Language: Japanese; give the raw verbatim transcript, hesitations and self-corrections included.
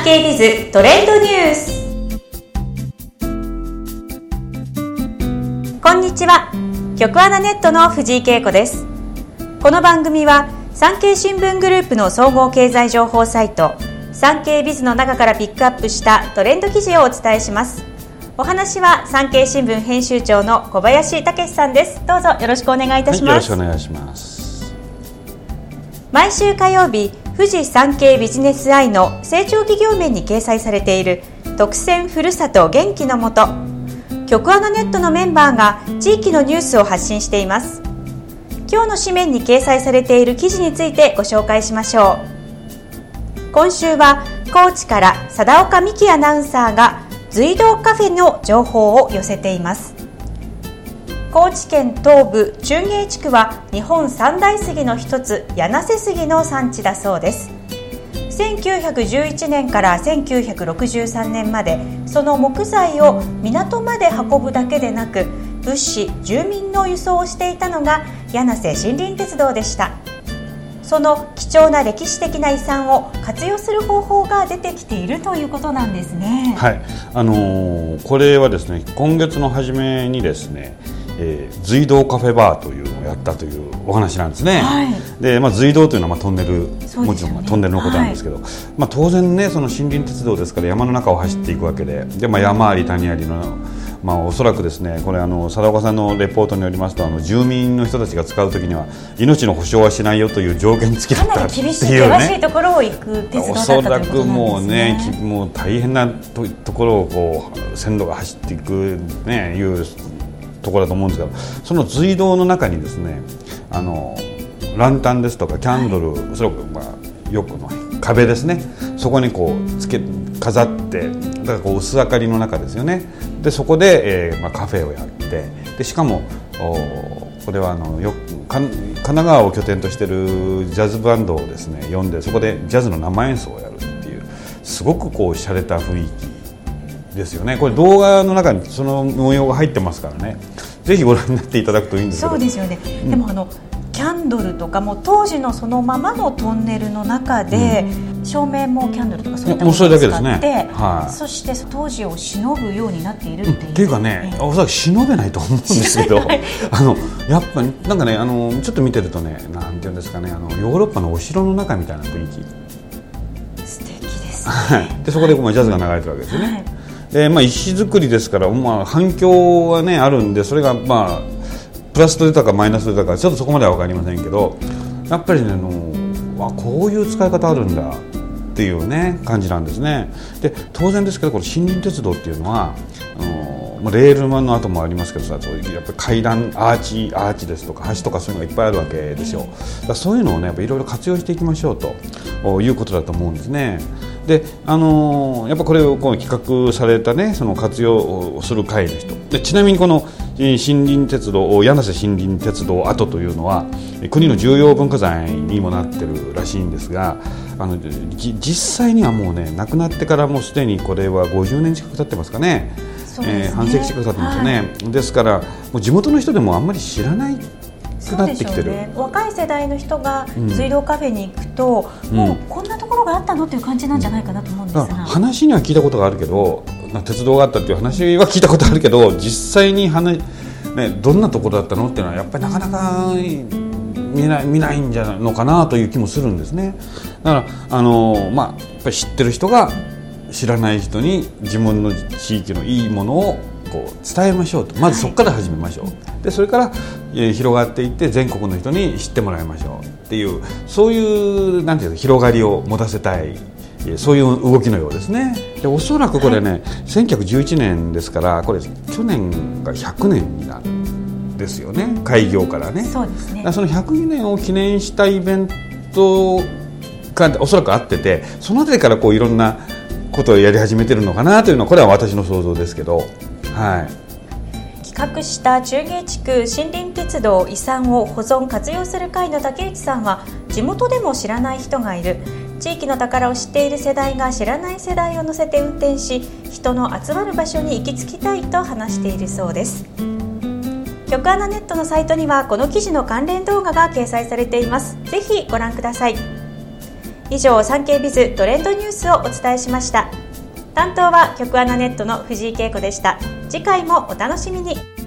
産経ビズトレンドニュース。こんにちは、局アナネットの藤井恵子です。この番組は産経新聞グループの総合経済情報サイト産経ビズの中からピックアップしたトレンド記事をお伝えします。お話は産経新聞編集長の小林武さんです。どうぞよろしくお願いいたします。 はい、よろしくお願いします。 毎週火曜日、富士産経ビジネスアイの成長企業面に掲載されている特選ふるさと元気のもと、局アナネットのメンバーが地域のニュースを発信しています。今日の紙面に掲載されている記事についてご紹介しましょう。今週は高知から貞岡美希アナウンサーが隧道カフェの情報を寄せています。高知県東部中芸地区は日本三大杉の一つ、柳瀬杉の産地だそうです。せんきゅうひゃくじゅういちねんからせんきゅうひゃくろくじゅうさんねんまで、その木材を港まで運ぶだけでなく、物資、住民の輸送をしていたのが柳瀬森林鉄道でした。その貴重な歴史的な遺産を活用する方法が出てきているということなんですね。 はい、あのー、これはですね、今月の初めにですね、えー、隧道カフェバーというのをやったというお話なんですね。はい、で、まあ、隧道というのはまあトンネル、ね、もちろんトンネルのことなんですけど、はい、まあ、当然ね、その森林鉄道ですから山の中を走っていくわけで、で、まあ、山あり谷ありの、まあ、おそらくですね、これあの貞岡さんのレポートによりますと、あの住民の人たちが使うときには命の保証はしないよという条件付きだったっていうね。かなり厳しい険しいところを行く鉄道だったということなんですね。おそらくもうね、もう大変な と, ところをこう線路が走っていく、ね、いうところだと思うんですが、その隧道の中にですね、あのランタンですとかキャンドル、はい、おそらく、まあ、よくの壁ですね、そこにこうつけ飾って、だからこう薄明かりの中ですよね。でそこで、えーまあ、カフェをやって、でしかもこれはあのよ神奈川を拠点としているジャズバンドをですね呼んで、そこでジャズの生演奏をやるっていう、すごくこう洒落た雰囲気ですよね。これ動画の中にその模様が入ってますからね、ぜひご覧になっていただくといいんですけど。 そうですよね、うん、でもあのキャンドルとかも当時のそのままのトンネルの中で、うん、照明もキャンドルとかそういったものを使って、ね、はい、そして当時を忍ぶようになっているっていう、うん、 っていうかね、えー、おそらく忍べないと思うんですけどあのやっぱりなんかね、あのちょっと見てるとね、なんていうんですかね、あのヨーロッパのお城の中みたいな雰囲気、素敵ですねでそこで、まあ、ジャズが流れてるわけですよね。はい、でまあ、石造りですから、まあ、反響は、ね、あるんで、それが、まあ、プラスと出たかマイナスと出たかちょっとそこまでは分かりませんけど、やっぱりね、あのあこういう使い方あるんだっていう、ね、感じなんですね。で当然ですけど、この森林鉄道っていうのはあのレールマンの後もありますけどさ、そういうやっぱり階段、アーチ、アーチですとか橋とかそういうのがいっぱいあるわけですよ。だからそういうのをね、やっぱいろいろ活用していきましょうということだと思うんですね。であのー、やっぱこれをこう企画された、ね、その活用をする会の人で、ちなみにこの森林鉄道、柳瀬森林鉄道跡というのは国の重要文化財にもなってるらしいんですが、あの実際にはもうね、亡くなってからもうすでにこれはごじゅうねん近く経ってますかね。そうですね、えー、半世紀近く経ってますよね。はい、ですからもう地元の人でもあんまり知らないくなってきてる。 ね、若い世代の人が隧道カフェに行くと、うん、もうこんなところがあったのっていう感じなんじゃないかなと思うんですが、 話には聞いたことがあるけど、鉄道があったっていう話は聞いたことあるけど、実際に話、ね、どんなところだったのっていうのはやっぱりなかなか見ない、見ないんじゃないのかなという気もするんですね。だからあの、まあ、やっぱり知ってる人が知らない人に自分の地域のいいものをこう伝えましょうと、まずそこから始めましょう、はい、でそれから、えー、広がっていって全国の人に知ってもらいましょうっていう、そういうなんていうか広がりを持たせたい、そういう動きのようですね。でおそらくこれね、はい、せんきゅうひゃくじゅういちねんですから、これ去年がひゃくねんになるんですよね、開業からね。 そうですね。だからそのひゃくねんを記念したイベントがおそらくあってて、そのあたりからこういろんなことをやり始めてるのかなというのは、これは私の想像ですけど、はい、 企画した中芸地区森林鉄道遺産を保存活用する会の竹内さんは、地元でも知らない人がいる、地域の宝を知っている世代が知らない世代を乗せて運転し、人の集まる場所に行き着きたいと話しているそうです。局アナネットのサイトにはこの記事の関連動画が掲載されています。ぜひご覧ください。 以上、産経ビズトレンドニュースをお伝えしました。担当は局アナネットの藤井恵子でした。次回もお楽しみに。